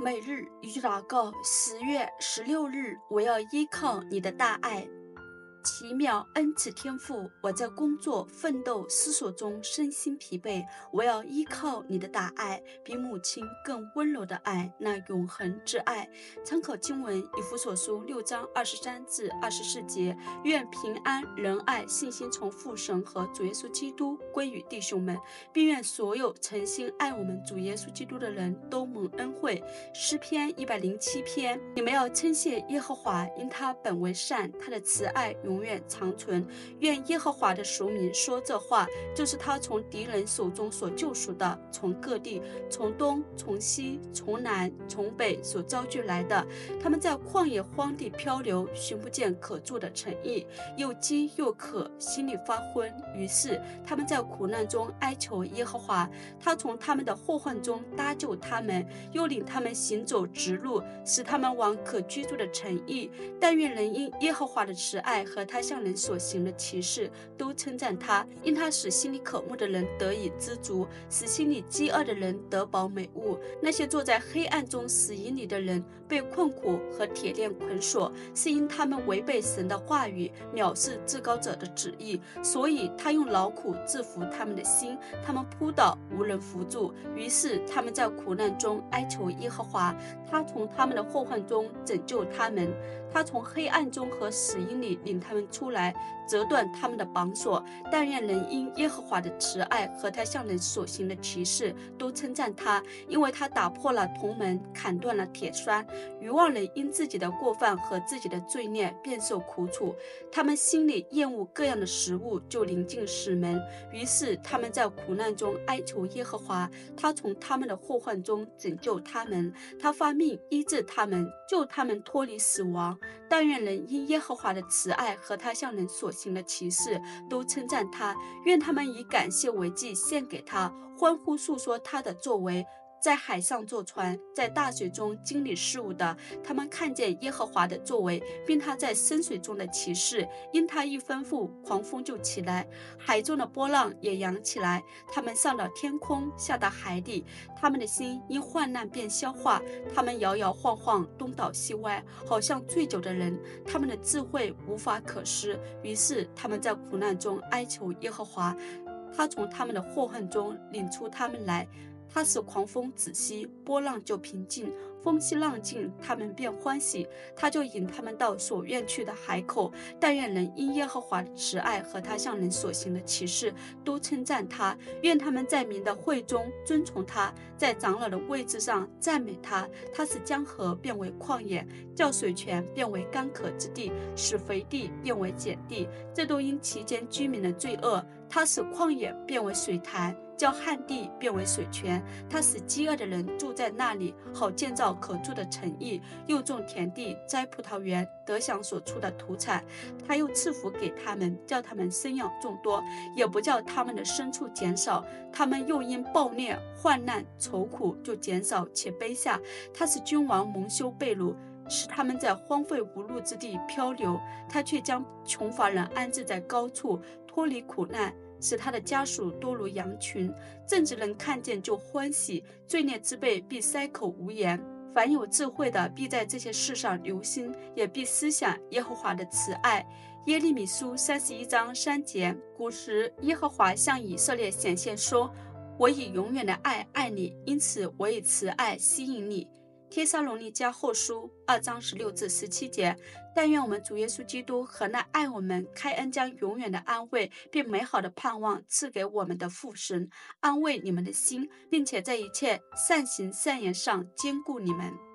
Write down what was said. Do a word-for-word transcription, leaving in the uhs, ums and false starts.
每日一句祷告，十月十六日，我要依靠你的大爱。奇妙恩赐天赋，我在工作、奋斗、思索中身心疲惫，我要依靠你的大爱，比母亲更温柔的爱，那永恒之爱。参考经文以弗所书六章二十三至二十四节。愿平安、仁爱、信心从父神和主耶稣基督归于弟兄们，并愿所有诚心爱我们主耶稣基督的人都蒙恩惠。诗篇一百零七篇，你们要称谢耶和华，因他本为善，他的慈爱永远长存。愿耶和华的属民说这话，就是他从敌人手中所救赎的，从各地，从东，从西，从南，从北所招聚来的。他们在旷野荒地漂流，寻不见可住的城邑，又饥又渴，心里发昏。于是他们在苦难中哀求耶和华，他从他们的祸患中搭救他们，又领他们行走直路，使他们往可居住的城邑。但愿人因耶和华的慈爱和他向人所行的奇事都称赞他，因他使心里渴慕的人得以知足，使心里饥饿的人得饱美物。那些坐在黑暗中死荫里的人被困苦和铁链捆锁，是因他们违背神的话语，藐视至高者的旨意，所以他用劳苦制服他们的心，他们扑倒无人扶助。于是他们在苦难中哀求耶和华，他从他们的祸患中拯救他们，他从黑暗中和死荫里领他们出来，折断他们的绑索。但愿人因耶和华的慈爱和他向人所行的奇事都称赞他，因为他打破了铜门，砍断了铁栓。愚妄人因自己的过犯和自己的罪孽便受苦楚，他们心里厌恶各样的食物，就临近死门。于是他们在苦难中哀求耶和华，他从他们的祸患中拯救他们，他发命医治他们，救他们脱离死亡。但愿人因耶和华的慈爱和他向人所行的奇事都称赞他，愿他们以感谢为祭献给他，欢呼述说他的作为。在海上坐船，在大水中经理事务的，他们看见耶和华的作为，并他在深水中的奇事。因他一吩咐，狂风就起来，海中的波浪也扬起来。他们上到天空，下到海底，他们的心因患难便消化。他们摇摇晃晃，东倒西歪，好像醉酒的人。他们的智慧无法可施。于是他们在苦难中哀求耶和华，他从他们的祸患中领出他们来。他使狂风止息，波浪就平静，风息浪静，他们便欢喜。他就引他们到所愿去的海口。但愿人因耶和华的慈爱和他向人所行的奇事都称赞他，愿他们在民的会中尊崇他，在长老的位置上赞美他。他使江河变为旷野，叫水泉变为干渴之地，使肥地变为碱地，这都因其间居民的罪恶。他使旷野变为水潭，叫旱地变为水泉。他使饥饿的人住在那里，好建造可住的城邑，又种田地，栽葡萄园，得享所出的土产。他又赐福给他们，叫他们生养众多，也不叫他们的牲畜减少。他们又因暴虐、患难、愁苦就减少且卑下。他使君王蒙羞被辱，使他们在荒废无路之地漂流。他却将穷乏人安置在高处，脱离苦难，使他的家属多如羊群。正直人看见就欢喜，罪孽之辈必塞口无言。凡有智慧的必在这些事上留心，也必思想耶和华的慈爱。耶利米书三十一章三节。古时耶和华向以色列显现说，我以永远的爱爱你，因此我以慈爱吸引你。帖撒罗尼迦后书二章十六至十七节。但愿我们主耶稣基督和那爱我们、开恩将永远的安慰并美好的盼望赐给我们的父神，安慰你们的心，并且在一切善行善言上坚固你们。